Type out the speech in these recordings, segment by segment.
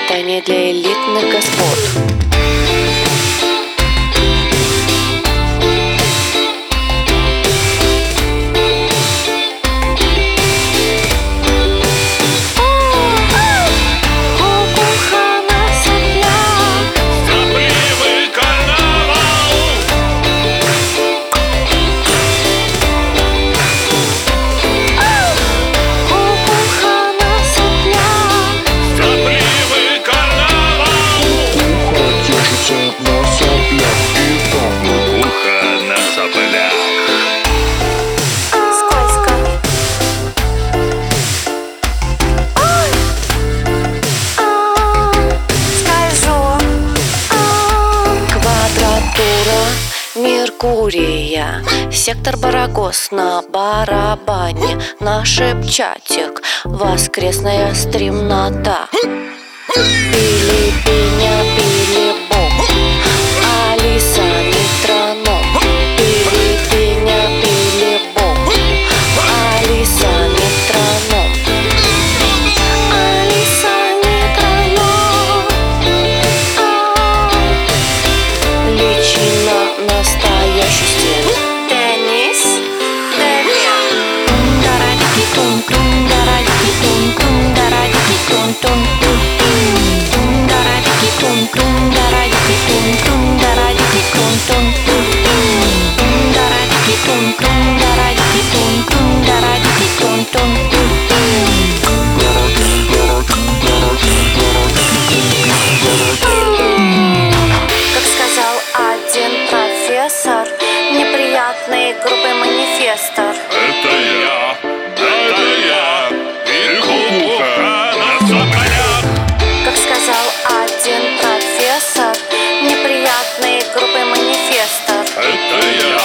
Это не для элитных господ. Меркурия, сектор Барагос на барабане, наш шепчатик, воскресная стремнота. Пили пеня, пили бог, Алиса метроном. Пили пеня, пили бог, Алиса метроном. Алиса метроном. Личина настоящий стиль. Денис, Демьян. Тун-дарадики-тун, тун-дарадики-тун, тун-дарадики-тун, тун. Тун-дарадики-тун, тун-дарадики-тун, тун-дарадики-тун, тун. Тун-дарадики-тун, тун-дарадики-тун, тун-дарадики-тун, тун. Как сказал один профессор, неприятной группы манифестор. Это я, и кукуха на соболях. Как сказал один профессор, неприятной группы манифестор. Это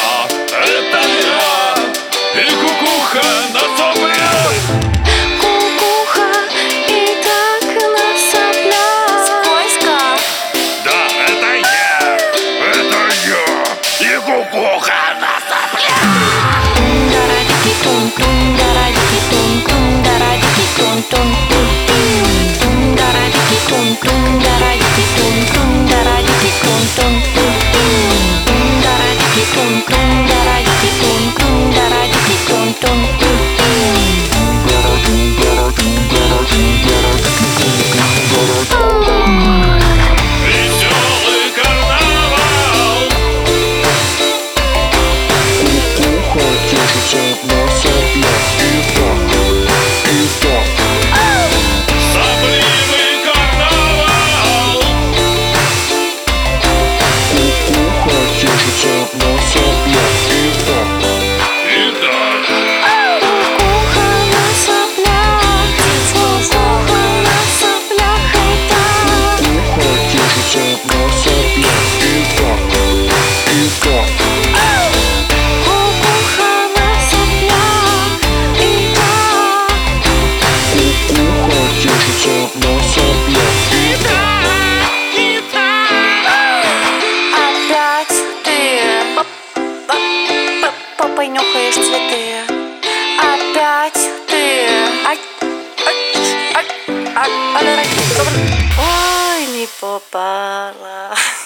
я, и кукуха на соболях. Кукуха и так на соплях. Скользко. Да, это я, и кукуха на соболях. Тун-дарадики-тун, тун-дарадики-тун, тун-дарадики-тун, тун. Тун-дарадики-тун, тун-дарадики-тун, тун-дарадики-тун, тун. Тун-дарадики-тун, тун-дарадики-тун, тун-дарадики-тун, тун. Веселый карнавал. Кукуха держится на соплях и так. Сопливый карнавал. Кукуха держится на соплях и так. Кукуха на соплях, кукуха на соплях и так. Кукуха держится на соплях и так. Кукуха на соплях и так. Кукуха держится на соплях и так. Опять ты попой нюхаешь цветы. Опять ты. Ой, не попала.